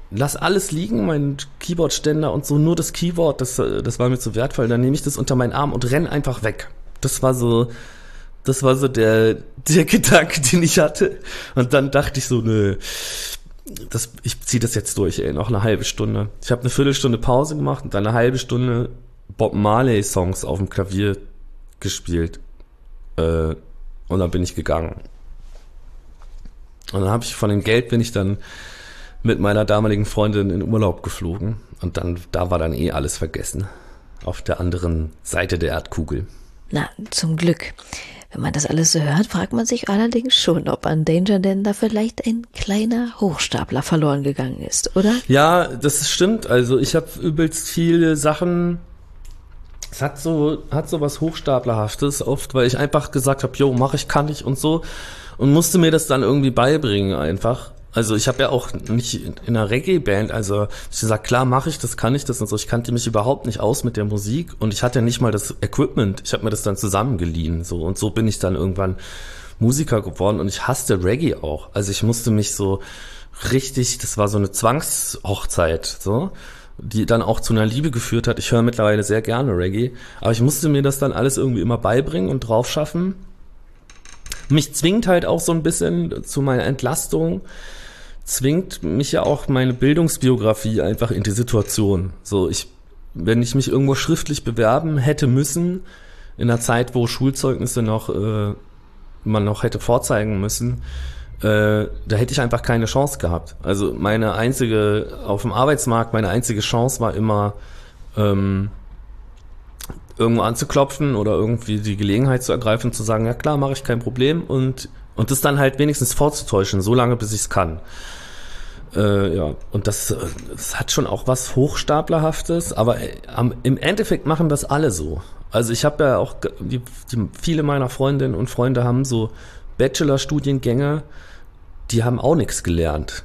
[SPEAKER 5] lass alles liegen, mein Keyboardständer und so, nur das Keyboard, das war mir zu wertvoll, dann nehme ich das unter meinen Arm und renn einfach weg. Das war so der Gedanke, den ich hatte. Und dann dachte ich so, nö, ich ziehe das jetzt durch, noch eine halbe Stunde. Ich habe eine Viertelstunde Pause gemacht und dann eine halbe Stunde Bob Marley Songs auf dem Klavier gespielt. Und dann bin ich gegangen. Und dann von dem Geld bin ich dann mit meiner damaligen Freundin in Urlaub geflogen. Und da war dann alles vergessen. Auf der anderen Seite der Erdkugel.
[SPEAKER 2] Na, zum Glück. Wenn man das alles so hört, fragt man sich allerdings schon, ob an Danger Dan da vielleicht ein kleiner Hochstapler verloren gegangen ist, oder?
[SPEAKER 5] Ja, das stimmt. Also ich habe übelst viele Sachen. Es hat so was Hochstaplerhaftes oft, weil ich einfach gesagt habe, kann ich und so. Und musste mir das dann irgendwie beibringen einfach. Also ich habe ja auch nicht in einer Reggae-Band, also ich gesagt, klar mache ich das, kann ich das und so. Ich kannte mich überhaupt nicht aus mit der Musik und ich hatte nicht mal das Equipment. Ich habe mir das dann zusammengeliehen so und so bin ich dann irgendwann Musiker geworden und ich hasste Reggae auch. Also ich musste mich so richtig, das war so eine Zwangshochzeit so, die dann auch zu einer Liebe geführt hat. Ich höre mittlerweile sehr gerne Reggae, aber ich musste mir das dann alles irgendwie immer beibringen und drauf schaffen. Mich zwingt halt auch so ein bisschen zu meiner Entlastung, zwingt mich ja auch meine Bildungsbiografie einfach in die Situation. So, wenn ich mich irgendwo schriftlich bewerben hätte müssen, in einer Zeit, wo Schulzeugnisse man noch hätte vorzeigen müssen, da hätte ich einfach keine Chance gehabt. Also auf dem Arbeitsmarkt, meine einzige Chance war immer, irgendwo anzuklopfen oder irgendwie die Gelegenheit zu ergreifen, zu sagen, ja klar, mache ich, kein Problem und das dann halt wenigstens vorzutäuschen, so lange, bis ich es kann. Und das hat schon auch was Hochstaplerhaftes, aber im Endeffekt machen das alle so. Also ich habe ja auch, viele meiner Freundinnen und Freunde haben so Bachelor-Studiengänge, die haben auch nichts gelernt.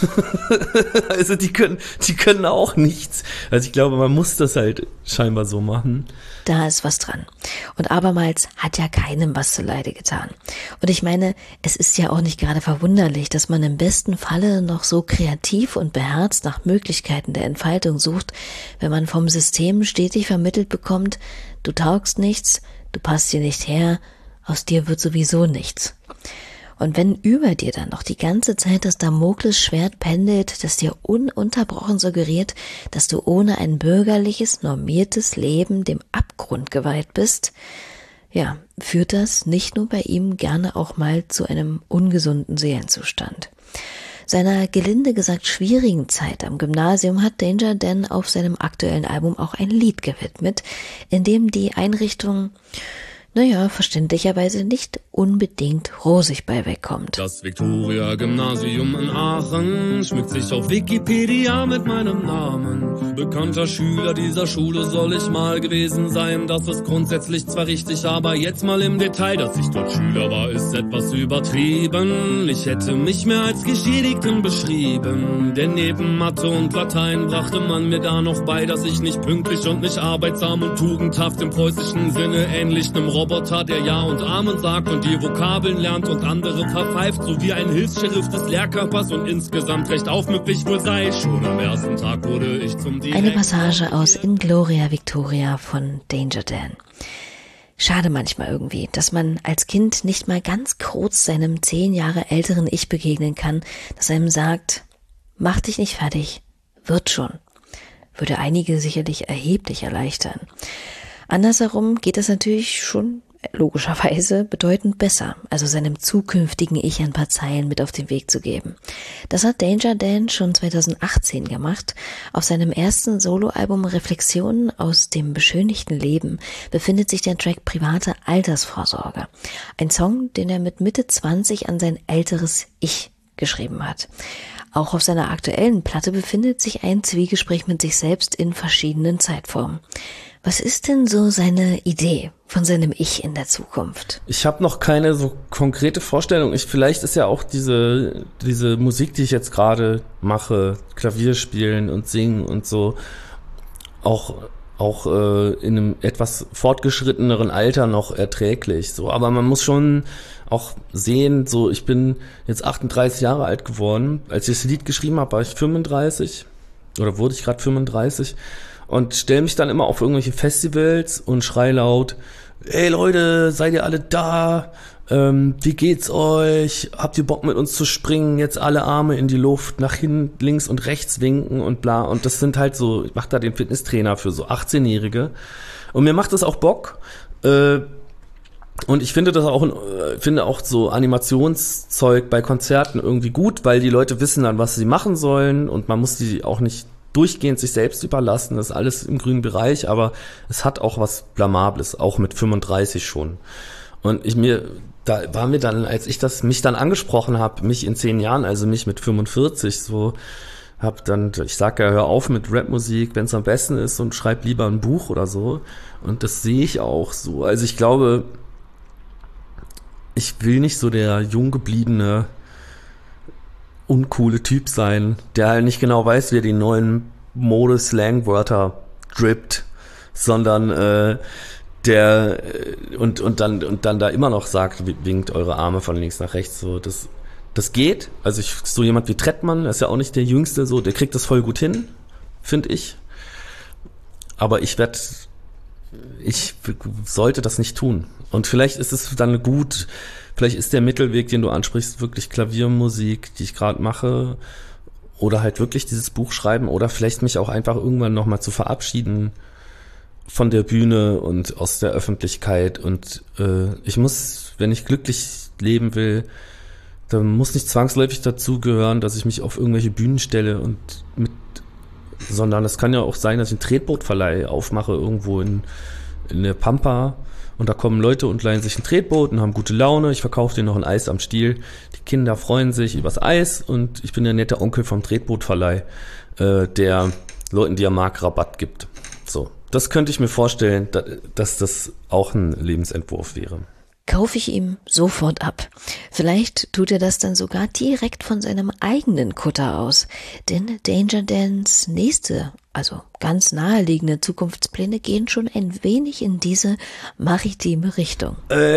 [SPEAKER 5] Also die können auch nichts. Also ich glaube, man muss das halt scheinbar so machen.
[SPEAKER 2] Da ist was dran. Und abermals hat ja keinem was zuleide getan. Und ich meine, es ist ja auch nicht gerade verwunderlich, dass man im besten Falle noch so kreativ und beherzt nach Möglichkeiten der Entfaltung sucht, wenn man vom System stetig vermittelt bekommt, du taugst nichts, du passt hier nicht her, aus dir wird sowieso nichts. Und wenn über dir dann noch die ganze Zeit das Damoklesschwert pendelt, das dir ununterbrochen suggeriert, dass du ohne ein bürgerliches, normiertes Leben dem Abgrund geweiht bist, ja, führt das nicht nur bei ihm gerne auch mal zu einem ungesunden Seelenzustand. Seiner gelinde gesagt schwierigen Zeit am Gymnasium hat Danger Dan auf seinem aktuellen Album auch ein Lied gewidmet, in dem die Einrichtung verständlicherweise nicht unbedingt rosig bei wegkommt.
[SPEAKER 3] Das Viktoria-Gymnasium in Aachen schmückt sich auf Wikipedia mit meinem Namen. Bekannter Schüler dieser Schule soll ich mal gewesen sein. Das ist grundsätzlich zwar richtig, aber jetzt mal im Detail, dass ich dort Schüler war, ist etwas übertrieben. Ich hätte mich mehr als Geschädigten beschrieben, denn neben Mathe und Latein brachte man mir da noch bei, dass ich nicht pünktlich und nicht arbeitsam und tugendhaft im preußischen Sinne ähnlich einem Roboter, der Ja und Amen sagt und die Vokabeln lernt und andere verpfeift, so wie ein Hilfs-Sheriff des Lehrkörpers und insgesamt recht aufmüpfig wohl sei. Schon am ersten Tag wurde ich zum
[SPEAKER 2] Eine Passage aus In Gloria Victoria von Danger Dan. Schade manchmal irgendwie, dass man als Kind nicht mal ganz kurz seinem 10 Jahre älteren Ich begegnen kann, das einem sagt, mach dich nicht fertig, wird schon. Würde einige sicherlich erheblich erleichtern. Andersherum geht es natürlich schon logischerweise bedeutend besser, also seinem zukünftigen Ich ein paar Zeilen mit auf den Weg zu geben. Das hat Danger Dan schon 2018 gemacht. Auf seinem ersten Soloalbum Reflexionen aus dem beschönigten Leben befindet sich der Track Private Altersvorsorge. Ein Song, den er mit Mitte 20 an sein älteres Ich geschrieben hat. Auch auf seiner aktuellen Platte befindet sich ein Zwiegespräch mit sich selbst in verschiedenen Zeitformen. Was ist denn so seine Idee von seinem Ich in der Zukunft?
[SPEAKER 5] Ich habe noch keine so konkrete Vorstellung. Vielleicht ist ja auch diese Musik, die ich jetzt gerade mache, Klavier spielen und singen und so, auch auch in einem etwas fortgeschritteneren Alter noch erträglich. So, aber man muss schon auch sehen, so ich bin jetzt 38 Jahre alt geworden. Als ich das Lied geschrieben habe, war ich 35 oder wurde ich gerade 35 und stelle mich dann immer auf irgendwelche Festivals und schrei laut: Ey Leute, seid ihr alle da? Wie geht's euch? Habt ihr Bock mit uns zu springen? Jetzt alle Arme in die Luft, nach hinten, links und rechts winken und bla. Und das sind halt so, ich mache da den Fitnesstrainer für so 18-Jährige. Und mir macht das auch Bock. Und ich finde das auch, finde auch so Animationszeug bei Konzerten irgendwie gut, weil die Leute wissen dann, was sie machen sollen und man muss die auch nicht durchgehend sich selbst überlassen. Das ist alles im grünen Bereich, aber es hat auch was Blamables, auch mit 35 schon. Und da war mir dann, als ich mich dann angesprochen habe, mich in 10 Jahren, also mich mit 45, so, ich sag ja, hör auf mit Rapmusik, wenn es am besten ist und schreib lieber ein Buch oder so. Und das sehe ich auch so. Also ich glaube, ich will nicht so der jung gebliebene, uncoole Typ sein, der halt nicht genau weiß, wie er die neuen Mode-Slang-Wörter drippt, sondern und dann da immer noch sagt, winkt eure Arme von links nach rechts, so, das geht. Also so jemand wie Trettmann, ist ja auch nicht der Jüngste, so, der kriegt das voll gut hin, finde ich. Aber ich sollte das nicht tun. Und vielleicht ist es dann gut, vielleicht ist der Mittelweg, den du ansprichst, wirklich Klaviermusik, die ich gerade mache, oder halt wirklich dieses Buch schreiben, oder vielleicht mich auch einfach irgendwann nochmal zu verabschieden von der Bühne und aus der Öffentlichkeit. Und ich muss, wenn ich glücklich leben will, dann muss nicht zwangsläufig dazu gehören, dass ich mich auf irgendwelche Bühnen stelle sondern es kann ja auch sein, dass ich einen Tretbootverleih aufmache irgendwo in der Pampa und da kommen Leute und leihen sich ein Tretboot und haben gute Laune. Ich verkaufe denen noch ein Eis am Stiel. Die Kinder freuen sich übers Eis und ich bin der nette Onkel vom Tretbootverleih, der Leuten, die er mag, Rabatt gibt. So. Das könnte ich mir vorstellen, dass das auch ein Lebensentwurf wäre.
[SPEAKER 2] Kaufe ich ihm sofort ab. Vielleicht tut er das dann sogar direkt von seinem eigenen Kutter aus. Denn Danger Dans nächste, also ganz naheliegende Zukunftspläne gehen schon ein wenig in diese maritime Richtung.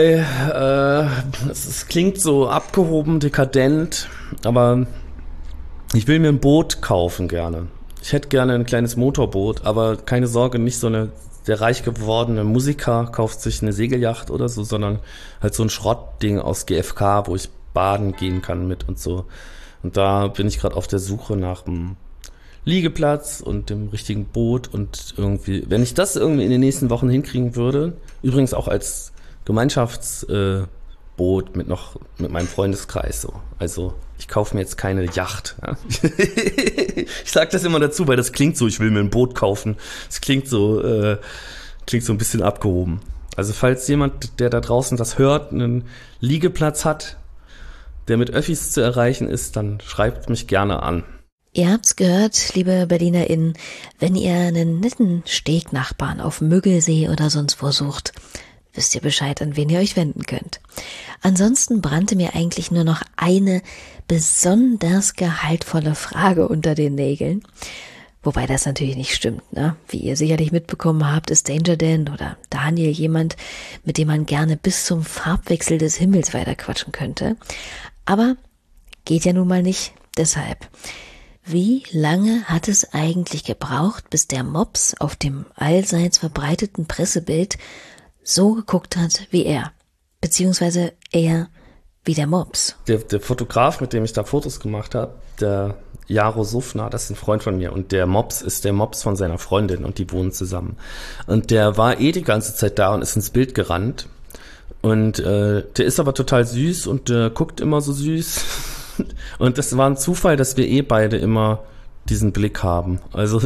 [SPEAKER 5] Es klingt so abgehoben, dekadent, aber ich will mir ein Boot kaufen gerne. Ich hätte gerne ein kleines Motorboot, aber keine Sorge, nicht so der reich gewordene Musiker kauft sich eine Segelyacht oder so, sondern halt so ein Schrottding aus GFK, wo ich baden gehen kann mit und so. Und da bin ich gerade auf der Suche nach einem Liegeplatz und dem richtigen Boot und irgendwie, wenn ich das irgendwie in den nächsten Wochen hinkriegen würde, übrigens auch als Gemeinschaftsboot mit meinem Freundeskreis so. Also ich kaufe mir jetzt keine Yacht. Ja. Ich sage das immer dazu, weil das klingt so, ich will mir ein Boot kaufen. Das klingt so ein bisschen abgehoben. Also falls jemand, der da draußen das hört, einen Liegeplatz hat, der mit Öffis zu erreichen ist, dann schreibt mich gerne an.
[SPEAKER 2] Ihr habt's gehört, liebe BerlinerInnen, wenn ihr einen netten Stegnachbarn auf Müggelsee oder sonst wo sucht, wisst ihr Bescheid, an wen ihr euch wenden könnt. Ansonsten brannte mir eigentlich nur noch eine besonders gehaltvolle Frage unter den Nägeln. Wobei das natürlich nicht stimmt, ne? Wie ihr sicherlich mitbekommen habt, ist Danger Dan oder Daniel jemand, mit dem man gerne bis zum Farbwechsel des Himmels weiterquatschen könnte. Aber geht ja nun mal nicht, deshalb. Wie lange hat es eigentlich gebraucht, bis der Mops auf dem allseits verbreiteten Pressebild so geguckt hat wie er? Beziehungsweise er wie der Mops.
[SPEAKER 5] Der Fotograf, mit dem ich da Fotos gemacht habe, der Jaro Suffner, das ist ein Freund von mir. Und der Mops ist der Mops von seiner Freundin und die wohnen zusammen. Und der war die ganze Zeit da und ist ins Bild gerannt. Und der ist aber total süß und der guckt immer so süß. Und das war ein Zufall, dass wir beide immer diesen Blick haben. Also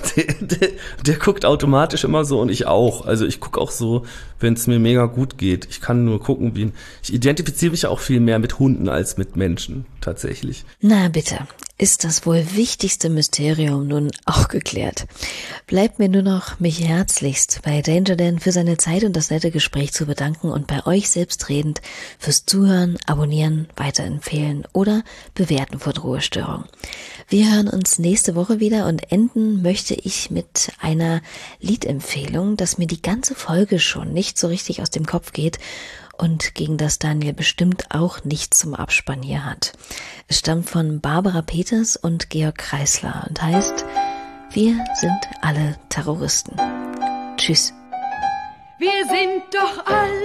[SPEAKER 5] der guckt automatisch immer so und ich auch. Also ich gucke auch so, wenn es mir mega gut geht. Ich kann nur gucken, ich identifiziere mich auch viel mehr mit Hunden als mit Menschen, tatsächlich.
[SPEAKER 2] Na bitte. ist das wohl wichtigste Mysterium nun auch geklärt. Bleibt mir nur noch, mich herzlichst bei Danger Dan für seine Zeit und das nette Gespräch zu bedanken und bei euch selbstredend fürs Zuhören, Abonnieren, Weiterempfehlen oder Bewerten vor Ruhestörung. Wir hören uns nächste Woche wieder und enden möchte ich mit einer Liedempfehlung, das mir die ganze Folge schon nicht so richtig aus dem Kopf geht und gegen das Daniel bestimmt auch nichts zum Abspann hier hat. Es stammt von Barbara Peters und Georg Kreisler und heißt Wir sind alle Terroristen. Tschüss.
[SPEAKER 7] Wir sind doch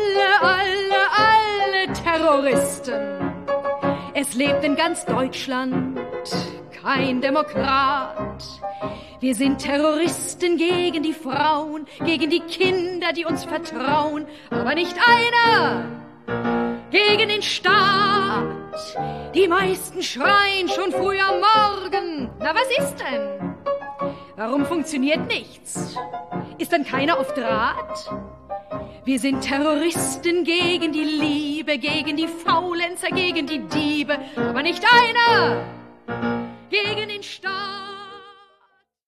[SPEAKER 7] alle Terroristen. Es lebt in ganz Deutschland kein Demokrat. Wir sind Terroristen gegen die Frauen, gegen die Kinder, die uns vertrauen, aber nicht einer gegen den Staat. Die meisten schreien schon früh am Morgen. Na, was ist denn? Warum funktioniert nichts? Ist dann keiner auf Draht? Wir sind Terroristen gegen die Liebe, gegen die Faulenzer, gegen die Diebe, aber nicht einer gegen den Staat.